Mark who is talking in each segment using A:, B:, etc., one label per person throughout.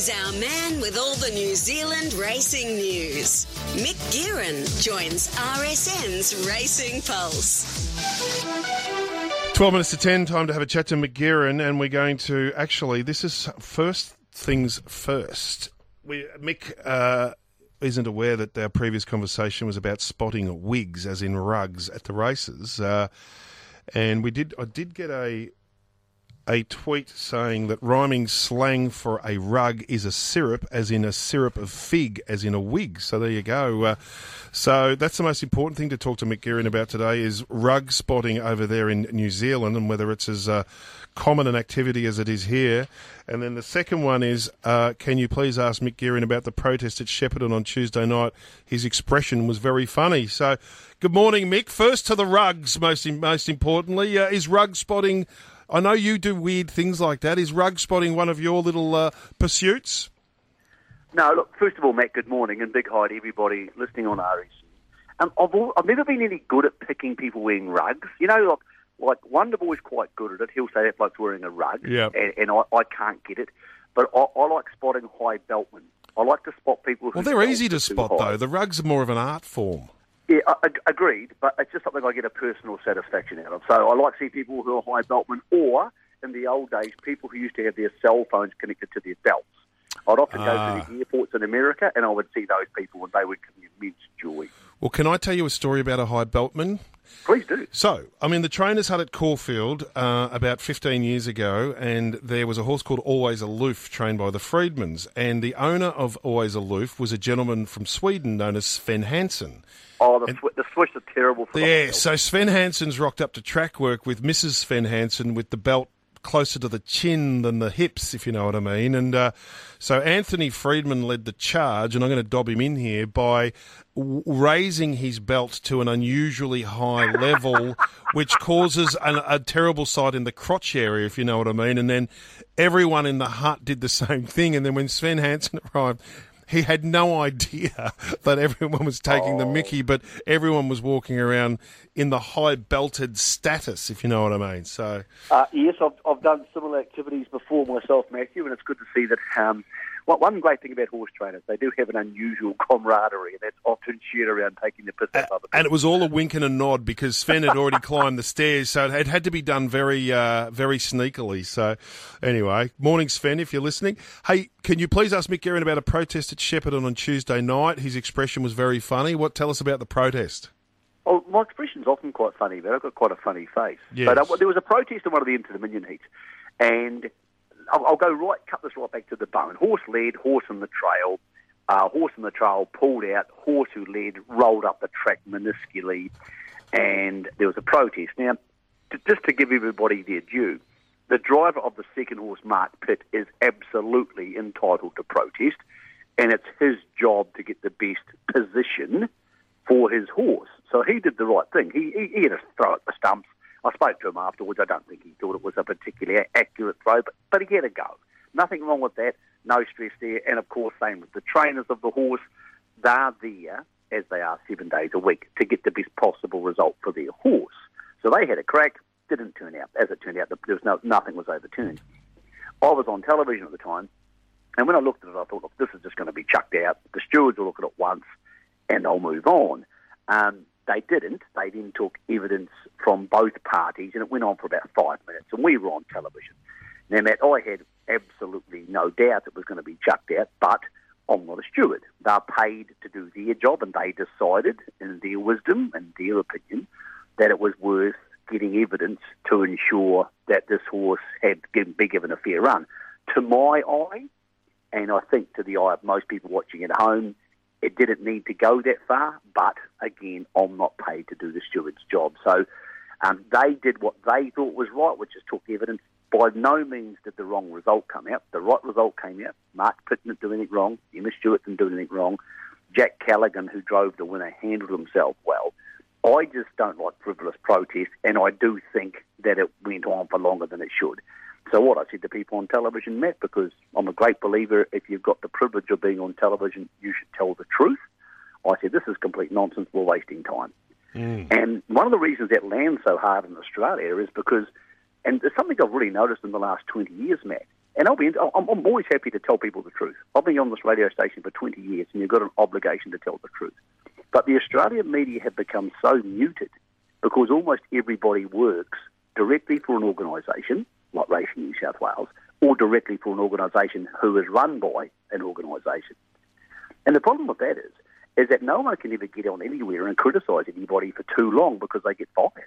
A: He's our man with all the New Zealand racing news. Mick Guerin joins RSN's Racing Pulse.
B: 12 minutes to 10, time to have a chat to Mick Guerin, and we're going to, actually, this is first things first. Mick isn't aware that our previous conversation was about spotting wigs, as in rugs, at the races. And I did get a tweet saying that rhyming slang for a rug is a syrup, as in a syrup of fig, as in a wig. So there you go. So that's the most important thing to talk to Mick Guerin about today is rug spotting over there in New Zealand and whether it's as common an activity as it is here. And then the second one is, can you please ask Mick Guerin about the protest at Shepparton on Tuesday night? His expression was very funny. So good morning, Mick. First to the rugs, most importantly. Is rug spotting... I know you do weird things like that. Is rug spotting one of your little pursuits?
C: No, look, first of all, Matt, good morning, and big hi to everybody listening on RSN. I've never been any good at picking people wearing rugs. You know, like Wonderboy's quite good at it. He'll say that bloke's wearing a rug, and I can't get it. But I like spotting high beltmen. I like to spot people who... Well,
B: they're easy to spot, though. The rugs are more of an art form.
C: Yeah, agreed, but it's just something I get a personal satisfaction out of. So I like to see people who are high beltmen, or, in the old days, people who used to have their cell phones connected to their belts. I'd often go to the airports in America, and I would see those people, and they would give me immense joy.
B: Well, can I tell you a story about a high beltman?
C: Please do.
B: So, I mean, the trainers had at Caulfield about 15 years ago, and there was a horse called Always Aloof trained by the Freedmans, and the owner of Always Aloof was a gentleman from Sweden known as Sven Hansson.
C: Oh, the Swiss are terrible for
B: Yeah, so Sven Hansson's rocked up to track work with Mrs. Sven Hansson with the belt closer to the chin than the hips, if you know what I mean. And so Anthony Freedman led the charge, and I'm going to dob him in here, by raising his belt to an unusually high level, which causes a terrible sight in the crotch area, if you know what I mean. And then everyone in the hut did the same thing. And then when Sven Hansson arrived... he had no idea that everyone was taking the mickey, but everyone was walking around in the high-belted status, if you know what I mean. So,
C: yes, I've done similar activities before myself, Matthew, and it's good to see that one great thing about horse trainers, they do have an unusual camaraderie, and that's often shared around taking the piss out of other people.
B: And it was all a wink and a nod because Sven had already climbed the stairs, so it had to be done very, very sneakily. So, anyway, morning, Sven, if you're listening. Hey, can you please ask Mick Guerin about a protest at Shepparton on Tuesday night? His expression was very funny. Tell us about the protest.
C: Well, my expression's often quite funny, but I've got quite a funny face.
B: Yes.
C: But there was a protest in one of the Inter-Dominion heats, and I'll cut this right back to the bone. Horse led, horse in the trail. Horse in the trail pulled out. Horse who led rolled up the track minusculely, and there was a protest. Now, just to give everybody their due, the driver of the second horse, Mark Pitt, is absolutely entitled to protest, and it's his job to get the best position for his horse. So he did the right thing. He had to throw at the stumps. I spoke to him afterwards. I don't think he thought it was a particularly accurate throw, but he had a go. Nothing wrong with that. No stress there. And, of course, same with the trainers of the horse. They're there, as they are 7 days a week, to get the best possible result for their horse. So they had a crack. Didn't turn out. As it turned out, nothing was overturned. I was on television at the time, and when I looked at it, I thought, look, this is just going to be chucked out. The stewards will look at it once, and they'll move on. They didn't. They then took evidence from both parties, and it went on for about 5 minutes, and we were on television. Now, Matt, I had absolutely no doubt it was going to be chucked out, but I'm not a steward. They're paid to do their job, and they decided, in their wisdom and their opinion, that it was worth getting evidence to ensure that this horse had been given a fair run. To my eye, and I think to the eye of most people watching at home, it didn't need to go that far, but again, I'm not paid to do the steward's job. So they did what they thought was right, which is took evidence. By no means did the wrong result come out. The right result came out. Mark Pitt didn't do anything wrong. Emma Stewart didn't do anything wrong. Jack Callaghan, who drove the winner, handled himself well. I just don't like frivolous protest, and I do think that it went on for longer than it should. So what I said to people on television, Matt, because I'm a great believer, if you've got the privilege of being on television, you should tell the truth. I said, this is complete nonsense, we're wasting time. And one of the reasons that lands so hard in Australia is because, and there's something I've really noticed in the last 20 years, Matt, And I'm always happy to tell people the truth. I've been on this radio station for 20 years, and you've got an obligation to tell the truth. But the Australian media have become so muted because almost everybody works directly for an organisation, like Racing New South Wales, or directly for an organisation who is run by an organisation. And the problem with that is that no one can ever get on anywhere and criticise anybody for too long because they get fired.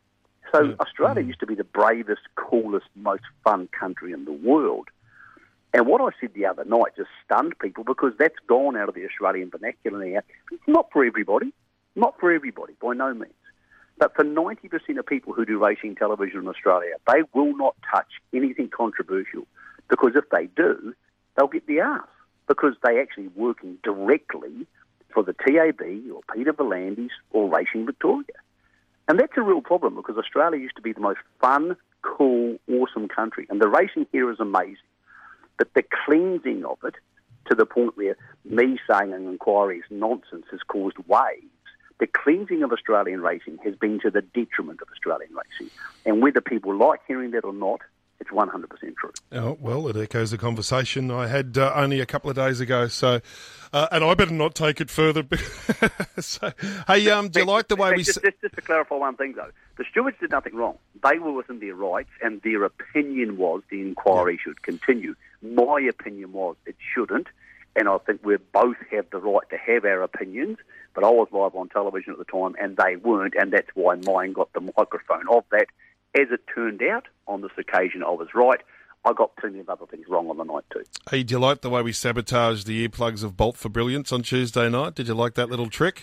C: So Australia used to be the bravest, coolest, most fun country in the world. And what I said the other night just stunned people because that's gone out of the Australian vernacular now. It's not for everybody. Not for everybody, by no means. But for 90% of people who do racing television in Australia, they will not touch anything controversial because if they do, they'll get the arse because they're actually working directly for the TAB or Peter V'landys or Racing Victoria. And that's a real problem because Australia used to be the most fun, cool, awesome country. And the racing here is amazing. But the cleansing of it to the point where me saying an inquiry is nonsense has caused waves. The cleansing of Australian racing has been to the detriment of Australian racing. And whether people like hearing that or not, it's 100% true.
B: Oh, well, it echoes a conversation I had only a couple of days ago. So, and I better not take it further. So, hey, do you like the way we...
C: Just to clarify one thing, though. The stewards did nothing wrong. They were within their rights, and their opinion was the inquiry should continue. My opinion was it shouldn't, and I think we both have the right to have our opinions, but I was live on television at the time, and they weren't, and that's why mine got the microphone of that. As it turned out, on this occasion I was right. I got plenty of other things wrong on the night too.
B: Hey, do you like the way we sabotaged the earplugs of Bolt for Brilliance on Tuesday night? Did you like that little trick?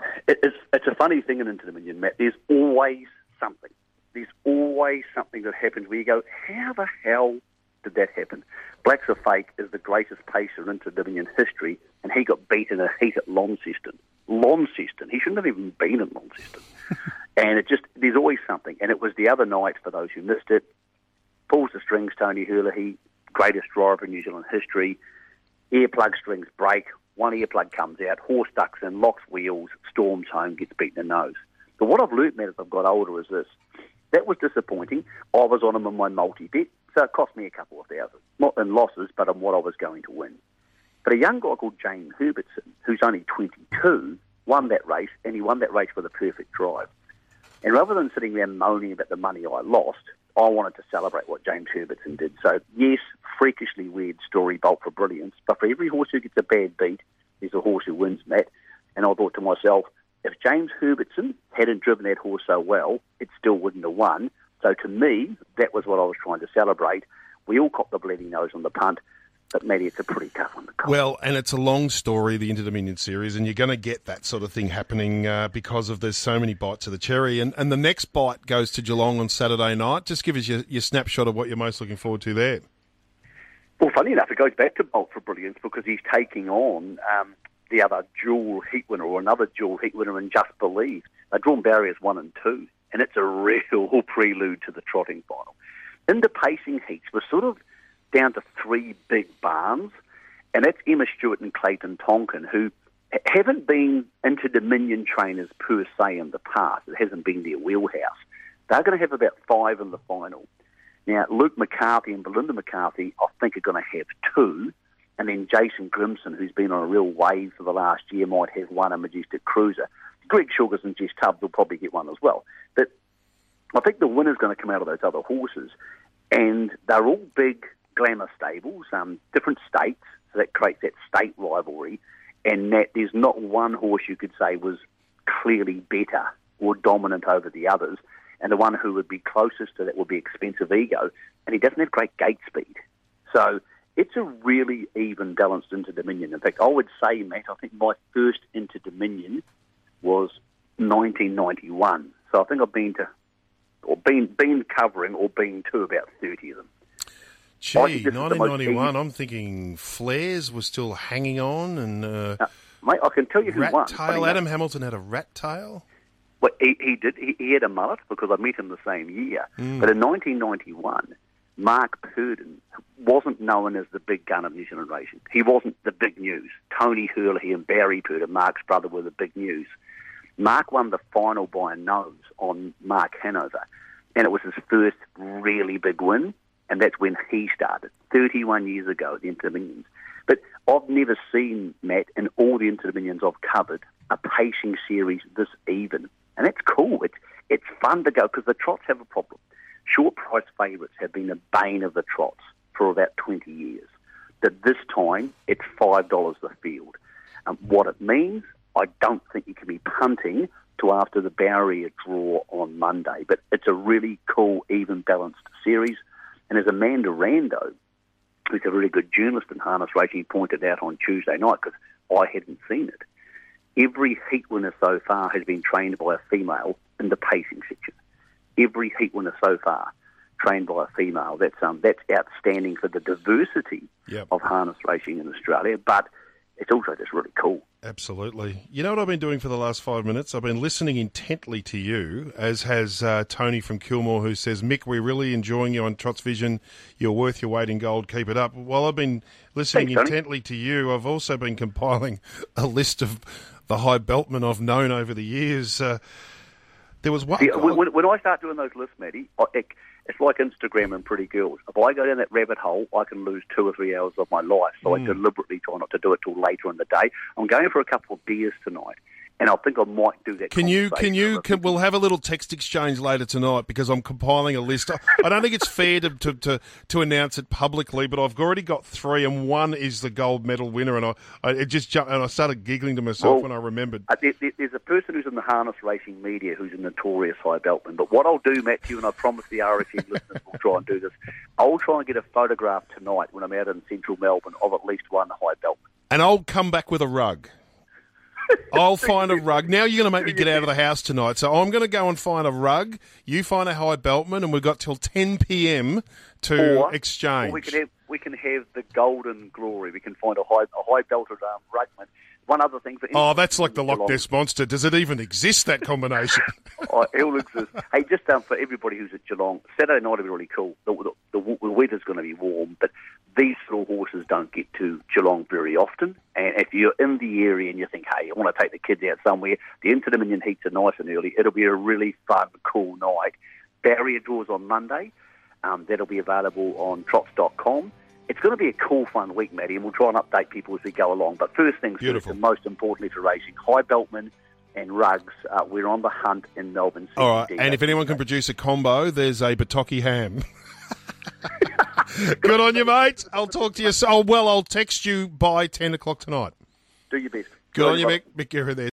C: It's a funny thing in Into Dominion, Matt. There's always something. There's always something that happens where you go, how the hell did that happen? Blacks Are Fake is the greatest pacer in Into Dominion history, and he got beat in a heat at Launceston. Launceston. He shouldn't have even been in Launceston. And there's always something. And it was the other night, for those who missed it, pulls the strings, Tony Herlihy, greatest driver in New Zealand history. Earplug strings break, one earplug comes out, horse ducks in, locks wheels, storms home, gets beaten in the nose. But what I've learnt, Matt, as I've got older is this. That was disappointing. I was on him in my multi-bet, so it cost me a couple of thousand. Not in losses, but on what I was going to win. But a young guy called James Herbertson, who's only 22, won that race, and he won that race with a perfect drive. And rather than sitting there moaning about the money I lost, I wanted to celebrate what James Herbertson did. So, yes, freakishly weird story, Bolt for Brilliance, but for every horse who gets a bad beat, there's a horse who wins, Matt. And I thought to myself, if James Herbertson hadn't driven that horse so well, it still wouldn't have won. So to me, that was what I was trying to celebrate. We all copped the bleeding nose on the punt. But, Matty, it's a pretty tough one to call.
B: Well, and it's a long story, the Into Dominion series, and you're going to get that sort of thing happening because of there's so many bites of the cherry. And the next bite goes to Geelong on Saturday night. Just give us your snapshot of what you're most looking forward to there.
C: Well, funny enough, it goes back to Bolt for Brilliance because he's taking on the other dual heat winner or another dual heat winner in Just Believe. They're drawn barriers 1 and 2, and it's a real prelude to the trotting final. In the pacing heats, we're sort of down to 3 big barns, and that's Emma Stewart and Clayton Tonkin, who haven't been Into Dominion trainers per se in the past. It hasn't been their wheelhouse. They're going to have about 5 in the final. Now, Luke McCarthy and Belinda McCarthy, I think, are going to have 2, and then Jason Grimson, who's been on a real wave for the last year, might have 1, a Majestic Cruiser. Greg Sugars and Jess Tubbs will probably get 1 as well. But I think the winner's going to come out of those other horses, and they're all big glamour stables, different states, so that creates that state rivalry, and that there's not one horse you could say was clearly better or dominant over the others, and the one who would be closest to that would be Expensive Ego, and he doesn't have great gate speed. So it's a really even balanced Into Dominion. In fact, I would say, Matt, I think my first Into Dominion was 1991. So I think I've been covering or been to about 30 of them.
B: Gee, 1991, I'm thinking Flares was still hanging on, and
C: mate, I can tell you who won.
B: Rat Tail. Adam Hamilton had a rat tail.
C: Well, he did. He had a mullet because I met him the same year. But in 1991, Mark Purdon wasn't known as the big gun of New Zealand racing. He wasn't the big news. Tony Herlihy and Barry Purdon, Mark's brother, were the big news. Mark won the final by a nose on Mark Hanover, and it was his first really big win. and that's when he started, 31 years ago at the Inter-Dominions. But I've never seen, Matt, in all the Inter-Dominions I've covered, a pacing series this even. And that's cool. It's fun to go, because the trots have a problem. Short price favourites have been the bane of the trots for about 20 years. That this time, it's $5 the field. What it means, I don't think you can be punting to after the barrier draw on Monday. But it's a really cool, even balanced series. And as Amanda Rando, who's a really good journalist in harness racing, pointed out on Tuesday night, because I hadn't seen it, every heat winner so far has been trained by a female in the pacing section. Every heat winner so far trained by a female. That's outstanding for the diversity of harness racing in Australia, but it's also just really cool.
B: Absolutely. You know what I've been doing for the last 5 minutes? I've been listening intently to you, as has Tony from Kilmore, who says, Mick, we're really enjoying you on Trots Vision. You're worth your weight in gold. Keep it up. While I've been listening intently to you, I've also been compiling a list of the high beltmen I've known over the years. There was one.
C: When I start doing those lists, Matty, it's like Instagram and pretty girls. If I go down that rabbit hole, I can lose 2 or 3 hours of my life. So I deliberately try not to do it till later in the day. I'm going for a couple of beers tonight, and I think I might do that.
B: We'll have a little text exchange later tonight, because I'm compiling a list. I don't think it's fair to announce it publicly, but I've already got 3, and one is the gold medal winner, and I just jumped, and I started giggling to myself when I remembered.
C: There's a person who's in the harness racing media who's a notorious high beltman. But what I'll do, Matthew, and I promise the RSM listeners will try and do this, I'll try and get a photograph tonight when I'm out in central Melbourne of at least one high beltman.
B: And I'll come back with a rug. I'll find a rug. Now you're going to make me get out of the house tonight. So I'm going to go and find a rug. You find a high beltman, and we've got till 10 p.m. to exchange.
C: Or we can have the golden glory. We can find a high belted rugman. One other thing for
B: that's like the Loch Ness Monster. Does it even exist, that combination?
C: It will exist. Hey, just for everybody who's at Geelong, Saturday night will be really cool. The weather's going to be warm, but these little horses don't get to Geelong very often. And if you're in the area and you think, hey, I want to take the kids out somewhere, the Inter-Dominion heats are nice and early. It'll be a really fun, cool night. Barrier draws on Monday. That'll be available on trots.com. It's going to be a cool, fun week, Matty, and we'll try and update people as we go along. But first things first, and most importantly for racing, high beltmen and rugs, we're on the hunt in Melbourne City.
B: All right, and if anyone can produce a combo, there's a Bataki ham. Good on you, mate. I'll talk to you. I'll text you by 10 o'clock tonight.
C: Do your best.
B: Good on you, Mick. Mick Guerin there.